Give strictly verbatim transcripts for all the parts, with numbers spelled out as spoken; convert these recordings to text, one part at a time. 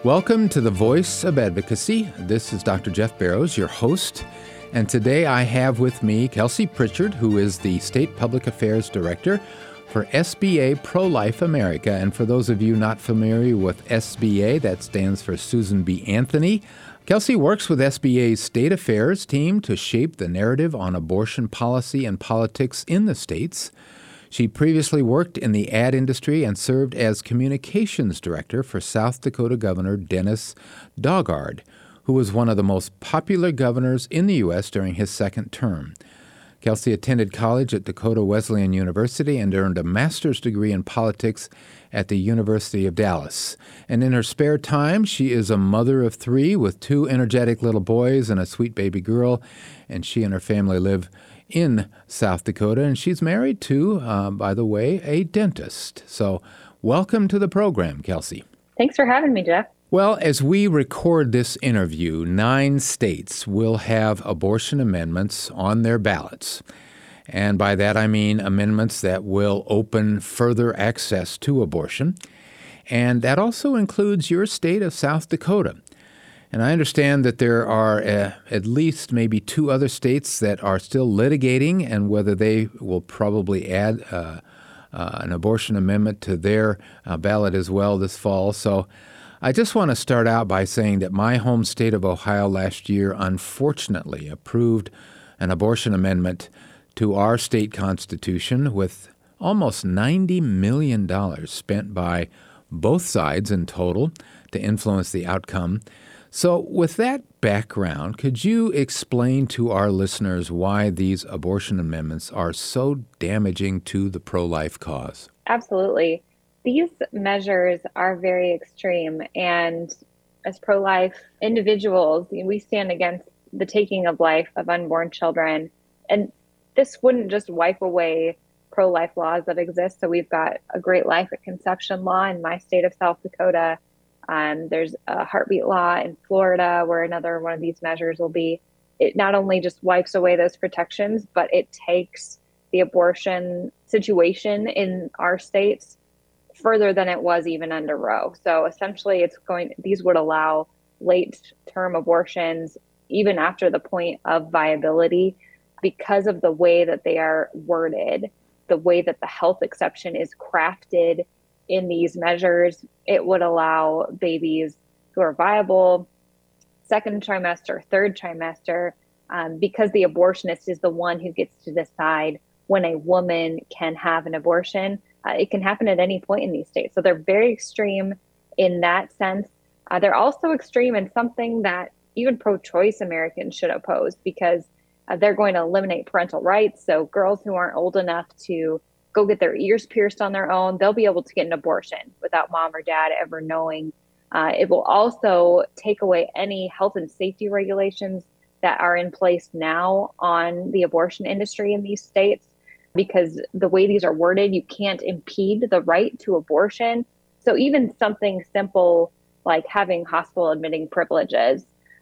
Welcome to the Voice of Advocacy. This is Doctor Jeff Barrows, your host. And today I have with me Kelsey Pritchard, who is the State Public Affairs Director for S B A Pro-Life America. And for those of you not familiar with S B A, that stands for Susan B. Anthony. Kelsey works with S B A's State Affairs team to shape the narrative on abortion policy and politics in the states. She previously worked in the ad industry and served as communications director for South Dakota Governor Dennis Daugaard, who was one of the most popular governors in the U S during his second term. Kelsey attended college at Dakota Wesleyan University and earned a master's degree in politics at the University of Dallas. And in her spare time, she is a mother of three with two energetic little boys and a sweet baby girl, and she and her family live in South Dakota, and she's married to, uh, by the way, a dentist. So welcome to the program, Kelsey. Thanks for having me, Jeff. Well, as we record this interview, nine states will have abortion amendments on their ballots. And by that I mean amendments that will open further access to abortion. And that also includes your state of South Dakota. And I understand that there are uh, at least maybe two other states that are still litigating and whether they will probably add uh, uh, an abortion amendment to their uh, ballot as well this fall. So I just want to start out by saying that my home state of Ohio last year unfortunately approved an abortion amendment to our state constitution with almost ninety million dollars spent by both sides in total to influence the outcome. So with that background, could you explain to our listeners why these abortion amendments are so damaging to the pro-life cause? Absolutely. These measures are very extreme, and as pro-life individuals, we stand against the taking of life of unborn children. And this wouldn't just wipe away pro-life laws that exist. So we've got a Great Life at Conception law in my state of South Dakota. Um, there's a heartbeat law in Florida where another one of these measures will be. It not only just wipes away those protections, but it takes the abortion situation in our states further than it was even under Roe. So essentially it's going, these would allow late term abortions even after the point of viability because of the way that they are worded, the way that the health exception is crafted in these measures. It would allow babies who are viable second trimester, third trimester, um, because the abortionist is the one who gets to decide when a woman can have an abortion. Uh, it can happen at any point in these states. So they're very extreme in that sense. Uh, they're also extreme in something that even pro-choice Americans should oppose because uh, they're going to eliminate parental rights. So girls who aren't old enough to go get their ears pierced on their own, they'll be able to get an abortion without mom or dad ever knowing. Uh, it will also take away any health and safety regulations that are in place now on the abortion industry in these states, because the way these are worded, you can't impede the right to abortion. So even something simple like having hospital admitting privileges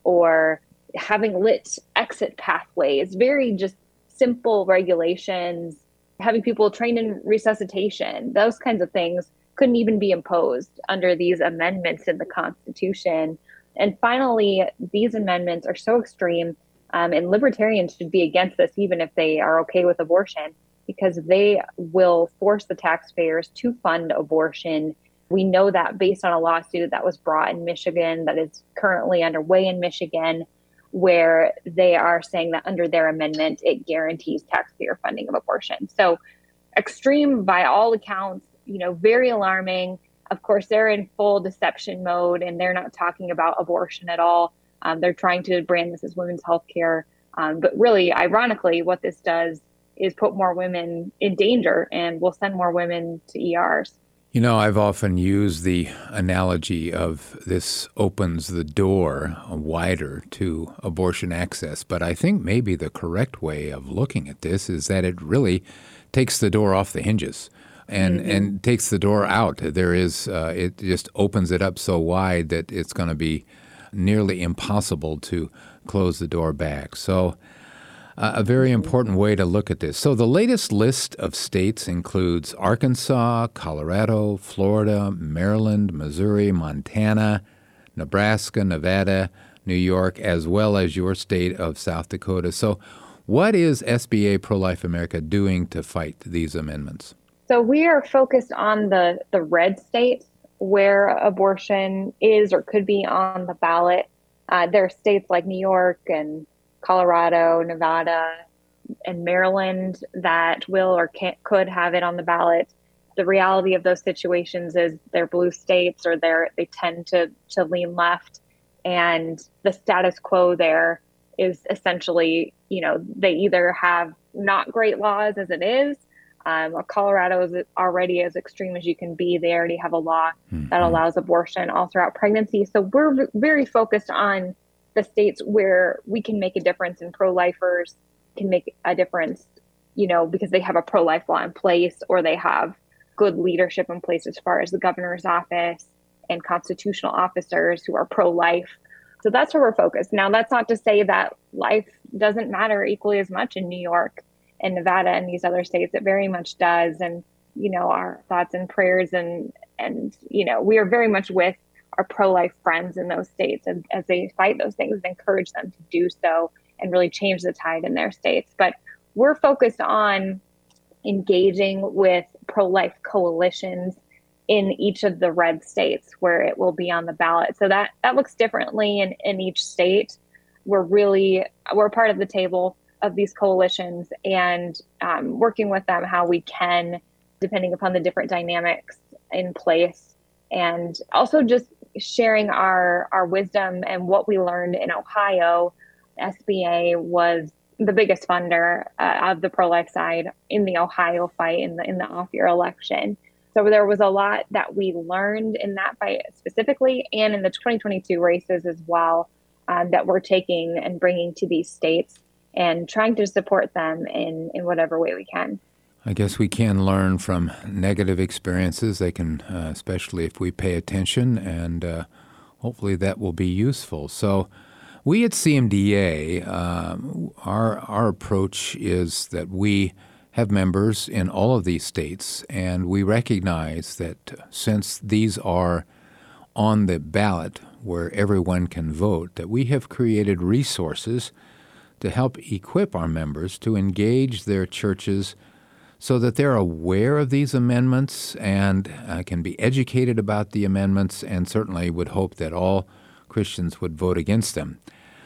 or having lit exit pathways, very just simple regulations, having people trained in resuscitation, those kinds of things couldn't even be imposed under these amendments in the Constitution. And finally, these amendments are so extreme, um, and libertarians should be against this, even if they are okay with abortion, because they will force the taxpayers to fund abortion. We know that based on a lawsuit that was brought in Michigan, that is currently underway in Michigan, where they are saying that under their amendment, it guarantees taxpayer funding of abortion. So extreme by all accounts, you know, very alarming. Of course, they're in full deception mode and they're not talking about abortion at all. Um, they're trying to brand this as women's health care. Um, but really, ironically, what this does is put more women in danger and will send more women to E Rs. You know, I've often used the analogy of this opens the door wider to abortion access, but I think maybe the correct way of looking at this is that it really takes the door off the hinges and, mm-hmm. and takes the door out. There is, uh, it just opens it up so wide that it's going to be nearly impossible to close the door back. So Uh, a very important way to look at this. So the latest list of states includes Arkansas, Colorado, Florida, Maryland, Missouri, Montana, Nebraska, Nevada, New York, as well as your state of South Dakota. So what is S B A Pro-Life America doing to fight these amendments? So we are focused on the, the red states where abortion is or could be on the ballot. Uh, there are states like New York and Colorado, Nevada, and Maryland that will or can, could have it on the ballot. The reality of those situations is they're blue states, or they're they tend to to lean left, and the status quo there is essentially, you know, they either have not great laws as it is. Um, Colorado is already as extreme as you can be. They already have a law mm-hmm. that allows abortion all throughout pregnancy. So we're v- very focused on the states where we can make a difference, and pro-lifers can make a difference, you know, because they have a pro-life law in place, or they have good leadership in place as far as the governor's office and constitutional officers who are pro-life. So that's where we're focused. Now, that's not to say that life doesn't matter equally as much in New York and Nevada and these other states. It very much does. And, you know, our thoughts and prayers and, and, you know, we are very much with our pro-life friends in those states as, as they fight those things, and encourage them to do so and really change the tide in their states. But we're focused on engaging with pro-life coalitions in each of the red states where it will be on the ballot. So that, that looks differently in, in each state. We're really, we're part of the table of these coalitions, and um, working with them how we can, depending upon the different dynamics in place, and also just sharing our, our wisdom and what we learned in Ohio. S B A was the biggest funder uh, of the pro-life side in the Ohio fight in the in the off-year election. So there was a lot that we learned in that fight specifically, and in the twenty twenty-two races as well, um, that we're taking and bringing to these states and trying to support them in, in whatever way we can. I guess we can learn from negative experiences. They can, uh, especially if we pay attention, and uh, hopefully that will be useful. So we at C M D A, um, our our approach is that we have members in all of these states, and we recognize that since these are on the ballot where everyone can vote, that we have created resources to help equip our members to engage their churches so that they're aware of these amendments and uh, can be educated about the amendments, and certainly would hope that all Christians would vote against them.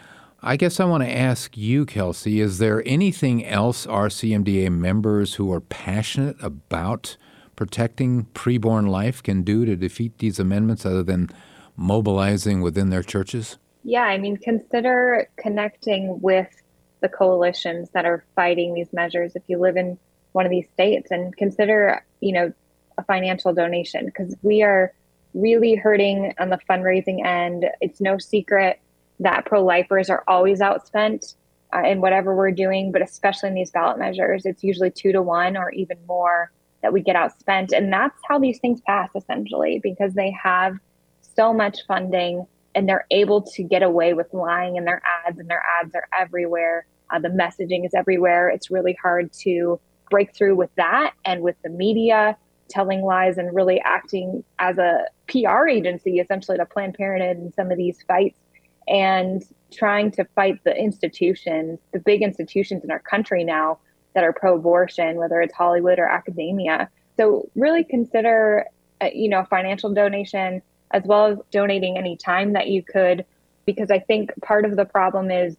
I guess I want to ask you, Kelsey, is there anything else our C M D A members who are passionate about protecting preborn life can do to defeat these amendments other than mobilizing within their churches? Yeah, I mean, consider connecting with the coalitions that are fighting these measures if you live in one of these states, and consider, you know, a financial donation, because we are really hurting on the fundraising end. It's no secret that pro-lifers are always outspent uh, in whatever we're doing, but especially in these ballot measures, it's usually two to one or even more that we get outspent. And that's how these things pass, essentially, because they have so much funding and they're able to get away with lying in their ads, and their ads are everywhere. Uh, the messaging is everywhere. It's really hard to break through with that, and with the media telling lies and really acting as a P R agency, essentially, to Planned Parenthood in some of these fights, and trying to fight the institutions, the big institutions in our country now that are pro-abortion, whether it's Hollywood or academia. So really consider, uh, you know, financial donation, as well as donating any time that you could, because I think part of the problem is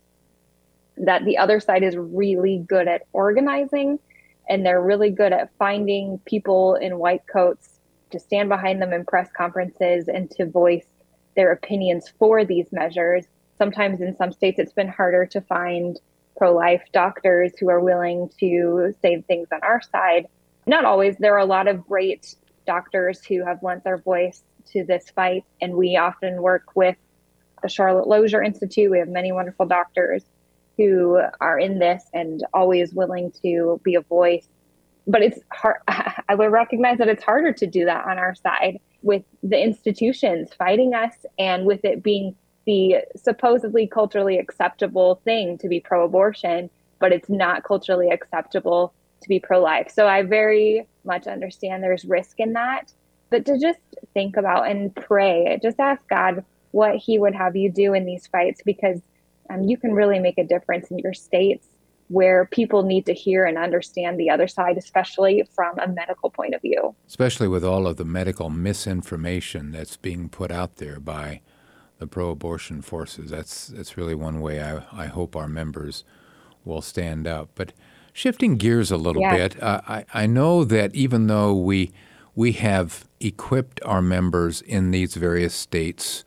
that the other side is really good at organizing, and they're really good at finding people in white coats to stand behind them in press conferences and to voice their opinions for these measures. Sometimes in some states, it's been harder to find pro-life doctors who are willing to say things on our side. Not always. There are a lot of great doctors who have lent their voice to this fight, and we often work with the Charlotte Lozier Institute. We have many wonderful doctors who are in this and always willing to be a voice. But it's hard. I would recognize that it's harder to do that on our side, with the institutions fighting us, and with it being the supposedly culturally acceptable thing to be pro-abortion, but it's not culturally acceptable to be pro-life. So I very much understand there's risk in that, but to just think about and pray, just ask God what he would have you do in these fights, because um, you can really make a difference in your states where people need to hear and understand the other side, especially from a medical point of view. Especially with all of the medical misinformation that's being put out there by the pro-abortion forces. That's that's really one way I, I hope our members will stand up. But shifting gears a little Yeah. bit, uh, I, I know that even though we we have equipped our members in these various states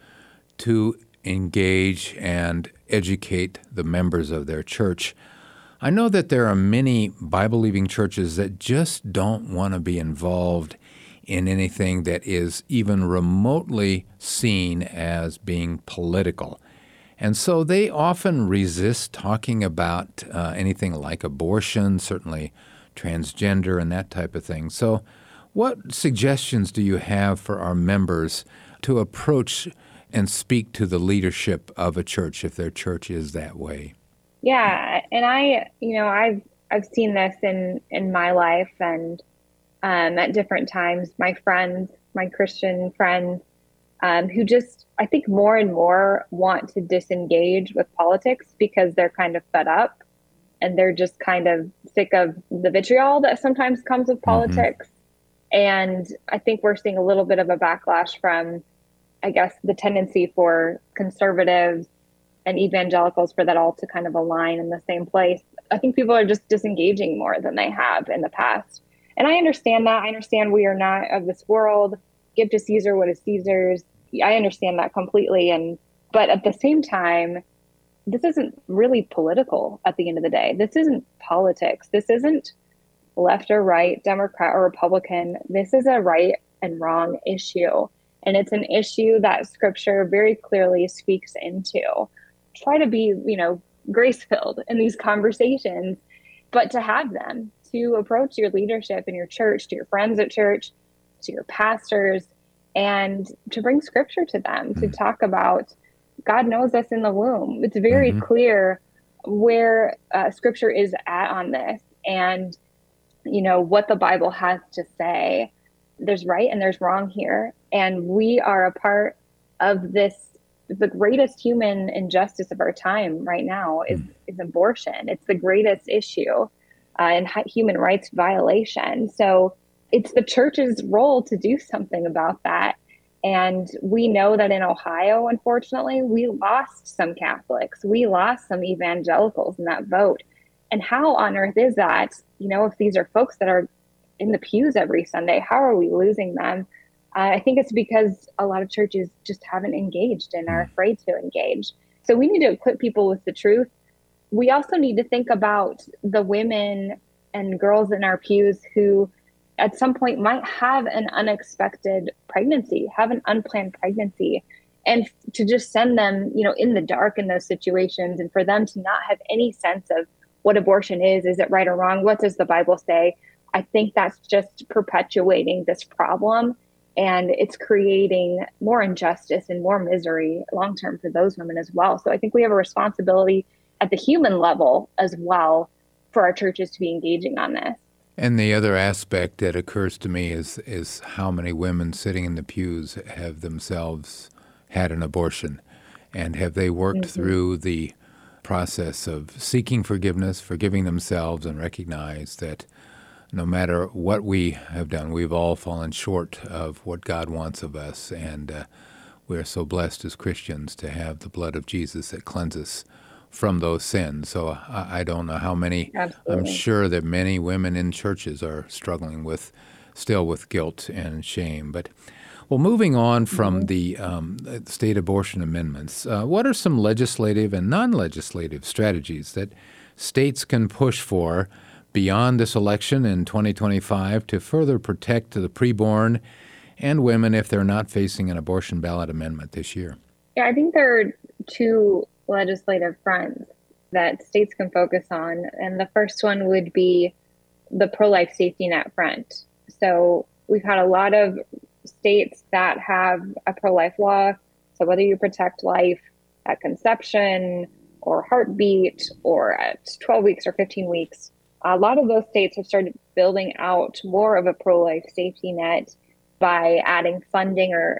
to engage and educate the members of their church, I know that there are many Bible-believing churches that just don't want to be involved in anything that is even remotely seen as being political. And so they often resist talking about uh, anything like abortion, certainly transgender and that type of thing. So what suggestions do you have for our members to approach and speak to the leadership of a church if their church is that way? Yeah, and I, you know, I've I've seen this in in my life, and um, at different times, my friends, my Christian friends, um, who just, I think more and more want to disengage with politics because they're kind of fed up and they're just kind of sick of the vitriol that sometimes comes with politics. Mm-hmm. And I think we're seeing a little bit of a backlash from, I guess, the tendency for conservatives and evangelicals for that all to kind of align in the same place. I think people are just disengaging more than they have in the past. And I understand that. I understand we are not of this world. Give to Caesar what is Caesar's. I understand that completely. And but at the same time, this isn't really political at the end of the day. This isn't politics. This isn't left or right, Democrat or Republican. This is a right and wrong issue. And it's an issue that Scripture very clearly speaks into. Try to be, you know, grace-filled in these conversations, but to have them, to approach your leadership in your church, to your friends at church, to your pastors, and to bring Scripture to them, mm-hmm. to talk about God knows us in the womb. It's very mm-hmm. clear where uh, Scripture is at on this, and, you know, what the Bible has to say. There's right and there's wrong here, and we are a part of this. The greatest human injustice of our time right now is, mm. is abortion. It's the greatest issue uh, and human rights violation. So it's the church's role to do something about that. And we know that in Ohio, unfortunately, we lost some Catholics. We lost some evangelicals in that vote. And how on earth is that? You know, if these are folks that are in the pews every Sunday, how are we losing them? Uh, I think it's because a lot of churches just haven't engaged and are afraid to engage. So we need to equip people with the truth. We also need to think about the women and girls in our pews who at some point might have an unexpected pregnancy, have an unplanned pregnancy, and to just send them, you know, in the dark in those situations, and for them to not have any sense of what abortion is. Is it right or wrong? What does the Bible say? I think that's just perpetuating this problem. And it's creating more injustice and more misery long-term for those women as well. So I think we have a responsibility at the human level as well for our churches to be engaging on this. And the other aspect that occurs to me is is how many women sitting in the pews have themselves had an abortion, and have they worked mm-hmm. through the process of seeking forgiveness, forgiving themselves, and recognize that no matter what we have done, we've all fallen short of what God wants of us, and uh, we're so blessed as Christians to have the blood of Jesus that cleanses from those sins. So I, I don't know how many, Absolutely. I'm sure that many women in churches are struggling with, still with guilt and shame. But, well, moving on from mm-hmm. the um, state abortion amendments, uh, what are some legislative and non-legislative strategies that states can push for beyond this election in twenty twenty-five to further protect the preborn and women if they're not facing an abortion ballot amendment this year? Yeah, I think there are two legislative fronts that states can focus on. And the first one would be the pro-life safety net front. So we've had a lot of states that have a pro-life law. So whether you protect life at conception or heartbeat or at twelve weeks or fifteen weeks, a lot of those states have started building out more of a pro-life safety net by adding funding or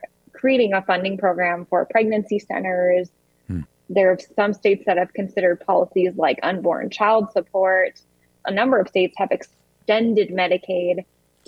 creating a funding program for pregnancy centers. Hmm. There are some states that have considered policies like unborn child support. A number of states have extended Medicaid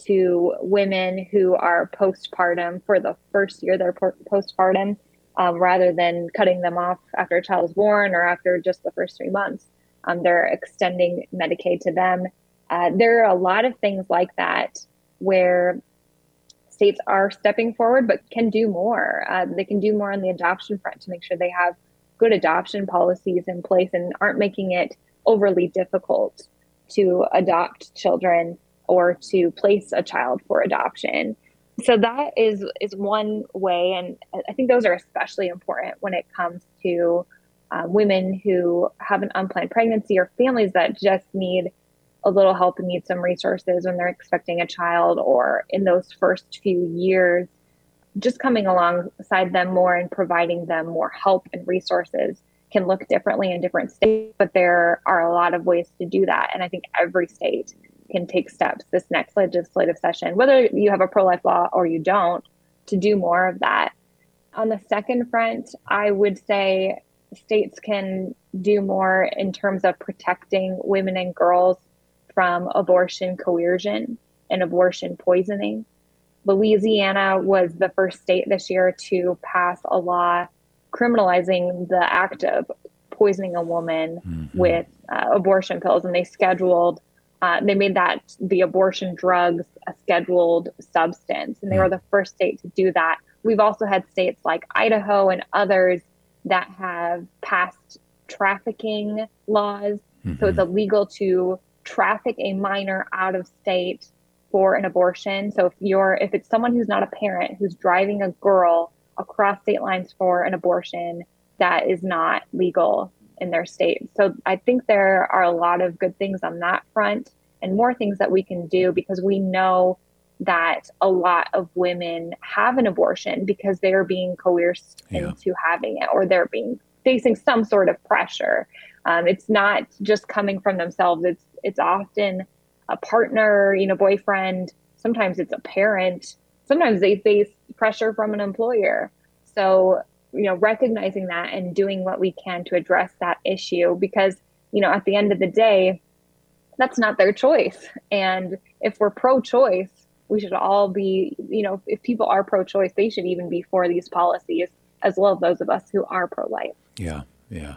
to women who are postpartum for the first year they're postpartum, um, rather than cutting them off after a child is born or after just the first three months. Um, they're extending Medicaid to them. Uh, there are a lot of things like that where states are stepping forward, but can do more. Uh, they can do more on the adoption front to make sure they have good adoption policies in place and aren't making it overly difficult to adopt children or to place a child for adoption. So that is is one way, and I think those are especially important when it comes to uh, women who have an unplanned pregnancy or families that just need a little help and need some resources when they're expecting a child or in those first few years. Just coming alongside them more and providing them more help and resources can look differently in different states, but there are a lot of ways to do that. And I think every state can take steps this next legislative session, whether you have a pro-life law or you don't, to do more of that. On the second front, I would say states can do more in terms of protecting women and girls from abortion coercion and abortion poisoning. Louisiana was the first state this year to pass a law criminalizing the act of poisoning a woman mm-hmm. with uh, abortion pills, and they scheduled Uh, they made that the abortion drugs a scheduled substance, and they were the first state to do that. We've also had states like Idaho and others that have passed trafficking laws. Mm-hmm. So it's illegal to traffic a minor out of state for an abortion. So if you're, if it's someone who's not a parent who's driving a girl across state lines for an abortion, that is not legal in their state. So I think there are a lot of good things on that front and more things that we can do, because we know that a lot of women have an abortion because they're being coerced yeah. into having it, or they're being facing some sort of pressure. Um, it's not just coming from themselves. It's it's often a partner, you know, boyfriend. Sometimes it's a parent. Sometimes they face pressure from an employer. So, you know, recognizing that and doing what we can to address that issue, because, you know, at the end of the day, that's not their choice. And if we're pro-choice, we should all be, you know, if people are pro-choice, they should even be for these policies, as well as those of us who are pro-life. Yeah, yeah.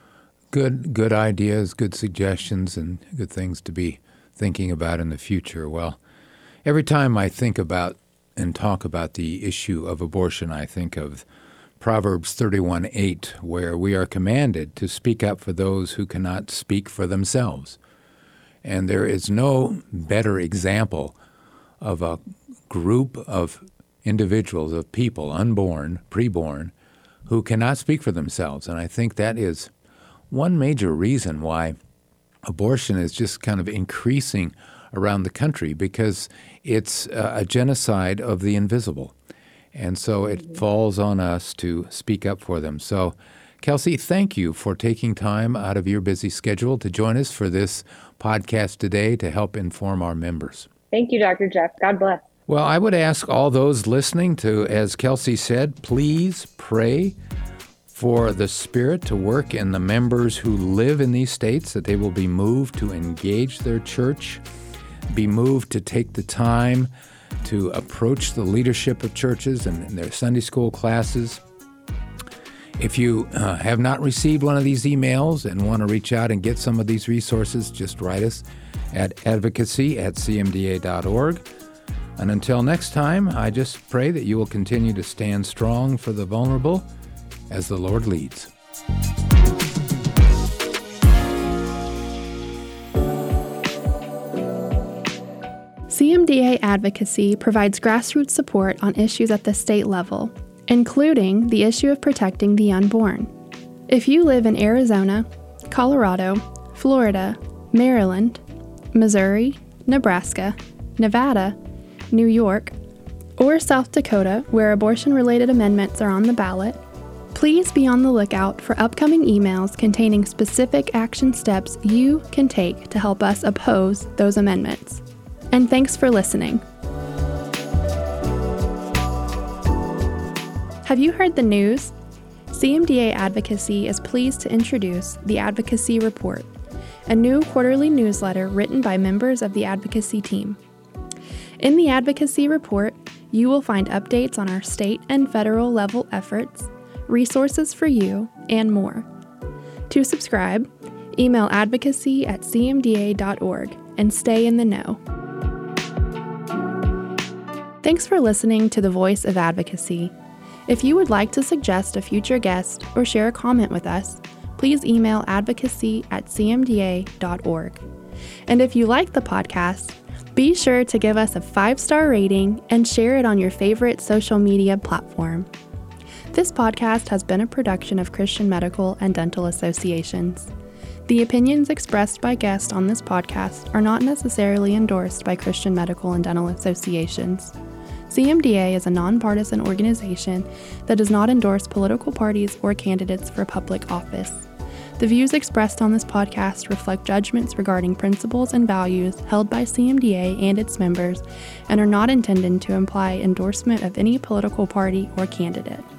Good, good ideas, good suggestions, and good things to be thinking about in the future. Well, every time I think about and talk about the issue of abortion, I think of Proverbs thirty-one eight, where we are commanded to speak up for those who cannot speak for themselves. And there is no better example of a group of individuals, of people, unborn, preborn, who cannot speak for themselves. And I think that is one major reason why abortion is just kind of increasing around the country, because it's a genocide of the invisible. And so it falls on us to speak up for them. So, Kelsey, thank you for taking time out of your busy schedule to join us for this podcast today to help inform our members. Thank you, Doctor Jeff. God bless. Well, I would ask all those listening to, as Kelsey said, please pray for the Spirit to work in the members who live in these states, that they will be moved to engage their church, be moved to take the time to approach the leadership of churches and their Sunday school classes. If you uh, have not received one of these emails and want to reach out and get some of these resources, just write us at advocacy at c m d a dot org. And until next time, I just pray that you will continue to stand strong for the vulnerable as the Lord leads. C M D A Advocacy provides grassroots support on issues at the state level, including the issue of protecting the unborn. If you live in Arizona, Colorado, Florida, Maryland, Missouri, Nebraska, Nevada, New York, or South Dakota, where abortion-related amendments are on the ballot, please be on the lookout for upcoming emails containing specific action steps you can take to help us oppose those amendments. And thanks for listening. Have you heard the news? C M D A Advocacy is pleased to introduce the Advocacy Report, a new quarterly newsletter written by members of the advocacy team. In the Advocacy Report, you will find updates on our state and federal level efforts, resources for you, and more. To subscribe, email advocacy at c m d a dot org and stay in the know. Thanks for listening to The Voice of Advocacy. If you would like to suggest a future guest or share a comment with us, please email advocacy at c m d a dot org. And if you like the podcast, be sure to give us a five-star rating and share it on your favorite social media platform. This podcast has been a production of Christian Medical and Dental Associations. The opinions expressed by guests on this podcast are not necessarily endorsed by Christian Medical and Dental Associations. C M D A is a nonpartisan organization that does not endorse political parties or candidates for public office. The views expressed on this podcast reflect judgments regarding principles and values held by C M D A and its members and are not intended to imply endorsement of any political party or candidate.